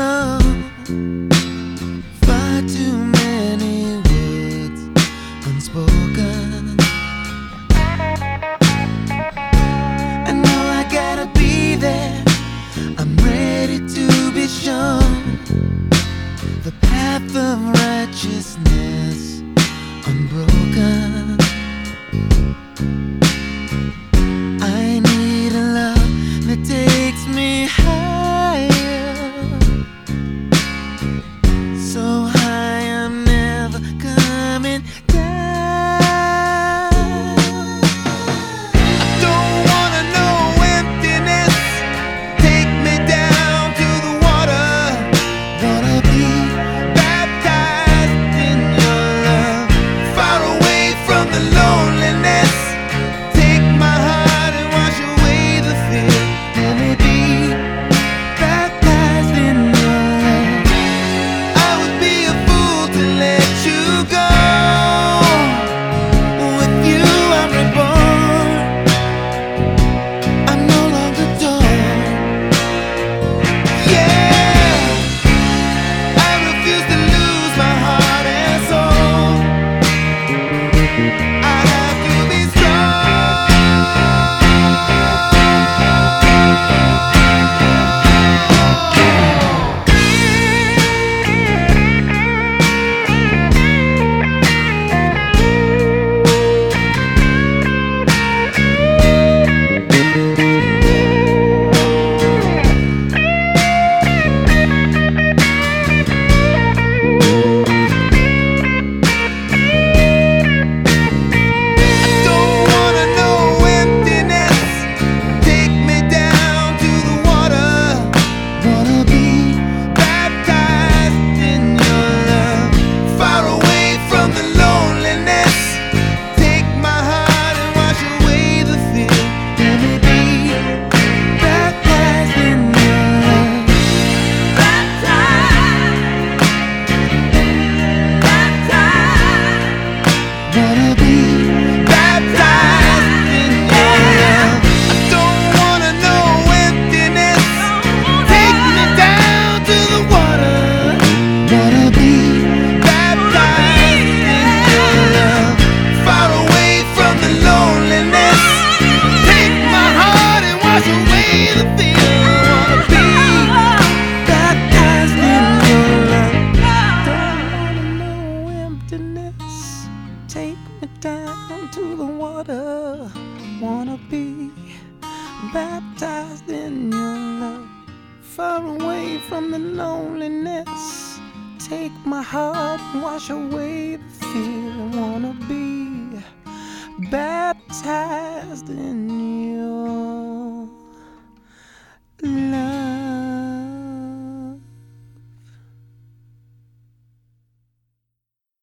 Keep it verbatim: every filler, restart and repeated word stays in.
love. Far too many words unspoken. I know I gotta be there. I'm ready to be shown the path of righteousness unbroken. I need a love that takes me higher, so high I'm never coming down. I don't wanna know emptiness. Take me down to the water. Wanna be baptized in your love, far away from the loneliness. Take my heart and wash away the fear. Let me be baptized in your love. I would be a fool to let you go. With you I'm reborn. I'm no longer torn. Yeah, I refuse to lose my heart and soul. I have to be strong. Don't wanna know emptiness. Take me down to the water. Wanna be baptized in your love, far away from the loneliness. Take my heart and wash away the fear. Let me be baptized in your love. Baptized, baptized. Wanna be baptized in your love. I don't wanna know emptiness. Take me down to the water. Wanna be baptized in your love, far away from the loneliness. Take my heart and wash away the fear. Wanna be baptized in your love. Don't wanna know emptiness. Take me down to the water. Wanna be baptized in your love, far away from the loneliness. Take my heart and wash away the fear. Wanna be baptized in you.